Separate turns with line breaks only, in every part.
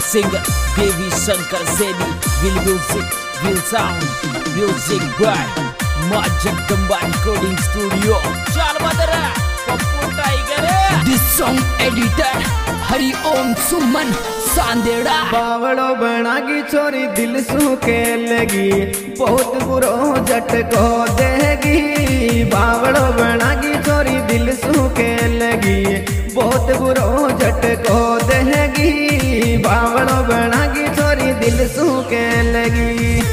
Singer Devi Shankar Seni will music will sound music by Ma Jagdamba Recording Studio. चल बदरा Pappu Tiger. This song editor Hari Om Suman Sandera.
बावड़ो बनागी छोरी दिल सूखे लगी, बहुत बुरो झटको देगी. बावड़ो बनागी छोरी दिल सूखे लगी, बहुत बुरो झटको देगी. बावड़ो बनागी छोरी दिल सूखे लगी.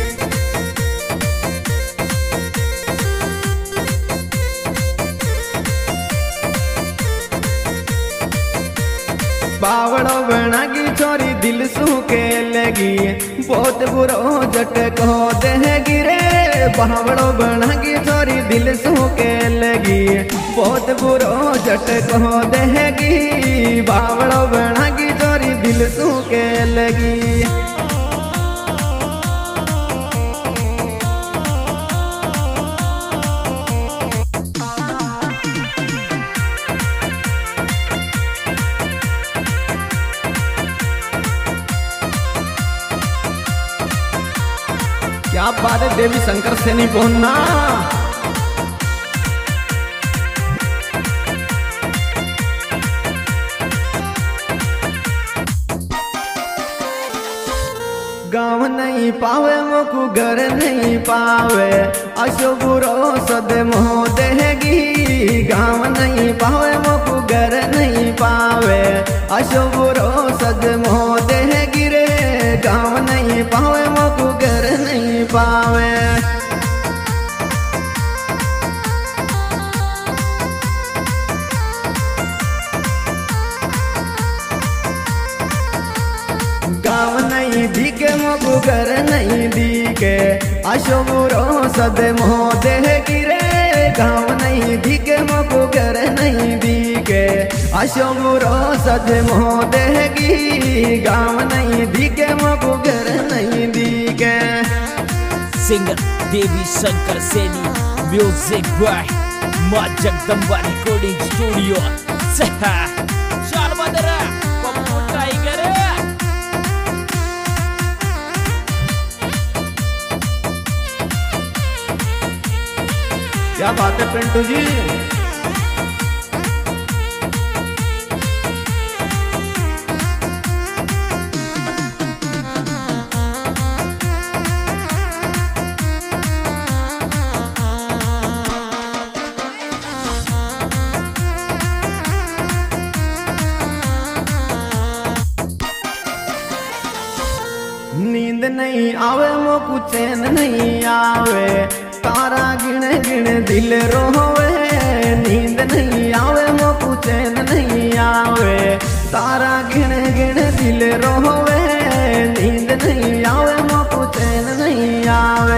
बावड़ो बनागी छोरी दिल सूखे लगी, बहुत बुरो झटको देगी रे. बावड़ो बनागी छोरी दिल सूखे लगी, बहुत बुरो झटको देगी. बावड़ो बनागी छोरी दिल सूखे लगी. क्या बात है देवी शंकर सेनी बोलना. गाँव नहीं पावे मोकू घर नहीं पावे, अशो बुरो सद मोह देगी. गाँव नहीं पावे मोकू घर नहीं पावे, अशो बुरो सद मोह देगी रे. गाँव नहीं पावे मोकू घर नहीं पावे. गाँव नहीं दिखे मोकू घर नहीं दिखे, अशो बुरो सद मोह देगी रे. गाँव नहीं दिखे मोकू घर नहीं दिखे, अशो बुरो सद मोह देगी. गाँव नहीं दिखे मोकू घर नहीं दिखे.
Singer Devi Shankar Seni music by Ma Jagdamba Recording Studio. चल बदरा पप्पू टाइगर.
क्या बात है पिंटू जी. नींद नहीं आवे मोकू चैन नहीं आवे, तारा गिण गिण दिल रोवे. नींद नहीं आवे मोकू चैन नहीं आवे, तारा गिण गिण दिल रोवे. नींद नहीं आवे मोकू चैन नहीं आवे.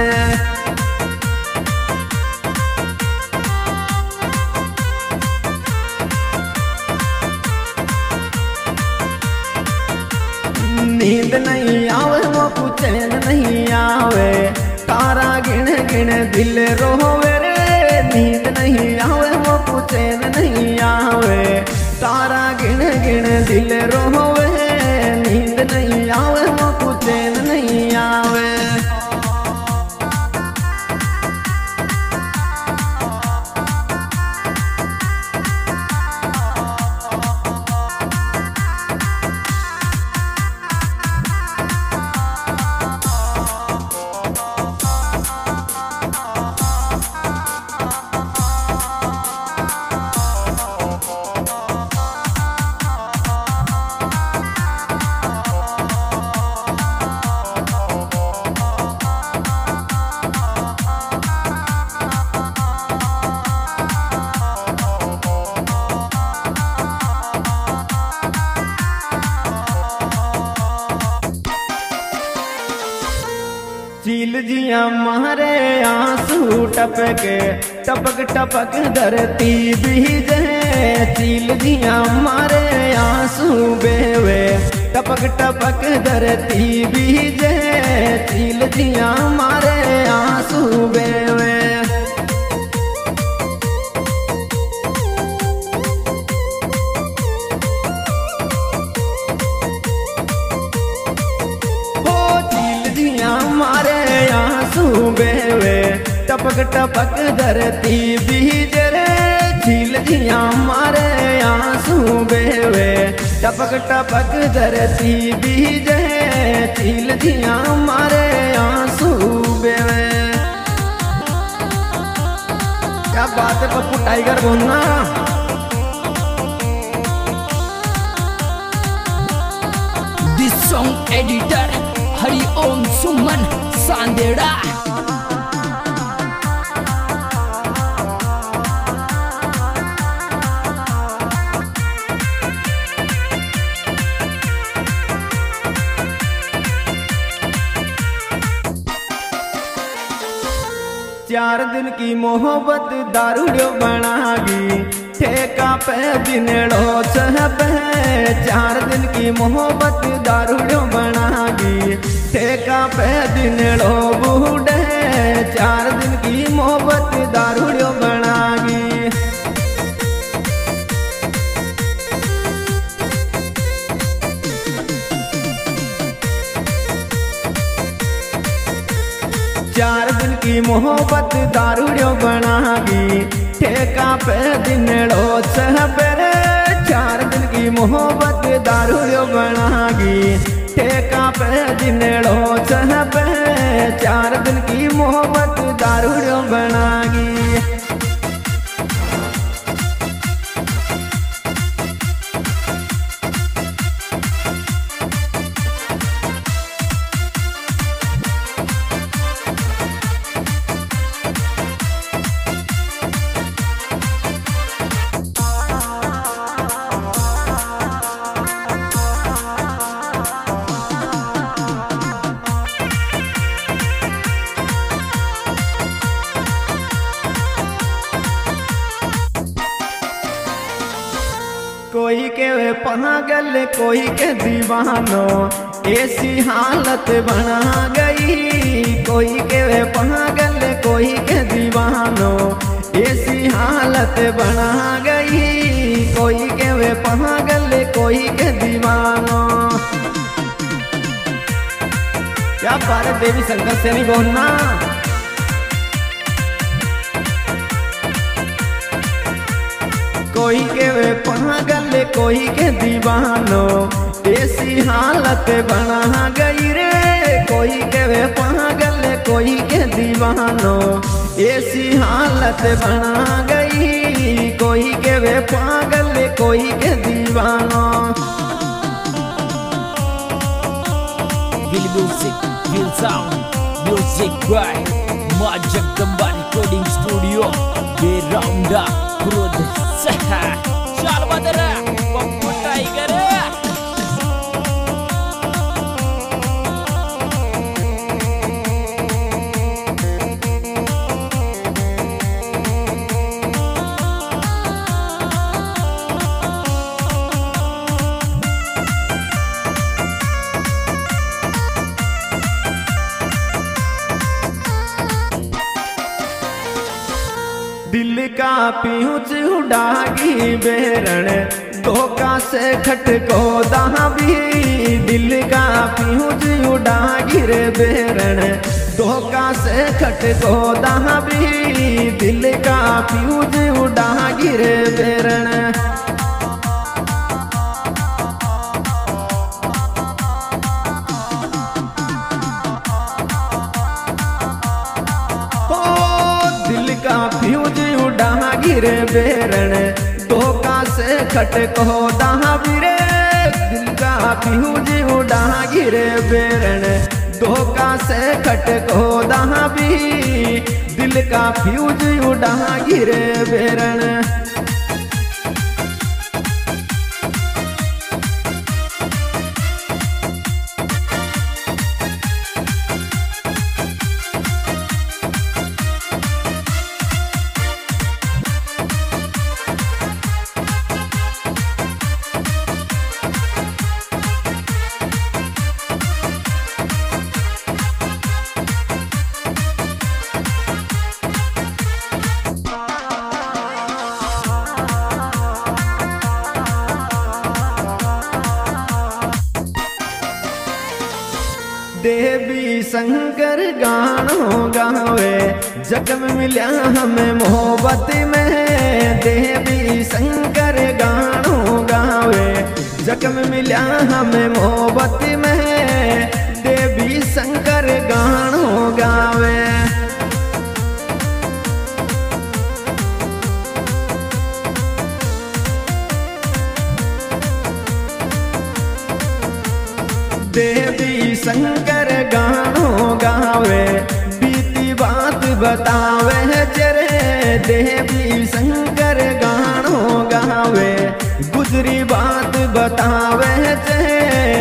नींद नहीं आवे मोकू चैन नहीं आवे, तारा गिण गिण दिल रोवे रे. नींद नहीं आवे मोकू चैन नहीं आवे, तारा गिण गिण दिल रोवे. नींद नहीं आवे मोकू चैन नहीं आवे. चील जिया मारे आंसू टपके, टपक टपक धरती भीजे. चील जिया मारे आंसू बेवे, टपक टपक धरती भीजे. चील जिया मारे आंसू बेवे. टपक टपक धरती बीज रे झील जिया मारे आंसू बेवे टपक टपक धरती बीज झील जिया मारे आंसू बेवे। क्या बात है पप्पू टाइगर बोलना।
This song editor Hariom Suman Sandera.
चार दिन की मोहब्बत दारूड़ो बनागी ठेका पे दिनेड़ो सहबे। चार दिन की मोहब्बत दारूड़ो बनागी ठेका पे दिनेड़ो बूढ़े। चार दिन की मोहब्बत दारूड़ो बनागी। चार दिन की मोहब्बत दारूड़ो बनागी ठेका पे दिनेड़ो सहबे। चार दिन की मोहब्बत दारूड़ो बनागी ठेका पे दिनेड़ो सहबे। चार दिन की मोहब्बत दारूड़ो बनागी। कोई के पागल कोई के दीवानो ऐसी हालत बना गई। कोई के पागल कोई के दीवानो ऐसी हालत बना गई। कोई के पागल कोई के दीवानो। क्या बात है देवी शंकर से नहीं बोलना। कोई के पागल कोई के दीवानो ऐसी हालत बना गई रे। कोई के पागल कोई के दीवानो ऐसी हालत बना गई। कोई के पागल कोई के दीवानो।
Will music will sound music by Maa Jagdamba recording studio बेराउंडा क्रोध सहा। चल बदरा पप्पू टाइगर।
दिल का पीयूच उड़ागी बेरण धोखा से खटको दाबी। दिल का पीयूच उड़ागी रे बेरण धोखा से खटको दाबी। दिल का पीयूच उड़ागी रे बेरण। फ्यूज उड़ा गिरे बेरण धोखा से खटको दाबी रे। दिल का फ्यूज उड़ा गिरे बेरण धोखा से खटको दाबी। दिल का फ्यूज उड़ा गिरे बेरण। देवी शंकर गानो गावे जग में मिल्या हमें मोहब्बत में। देवी शंकर गानो गावे जग में मिल्या हमें मोहब्बत में। देवी शंकर गानो गावे देवी शंकर गानो गावे बीती बात बतावे जरे। देवी शंकर गानो गावे गुजरी बात बतावे जरे।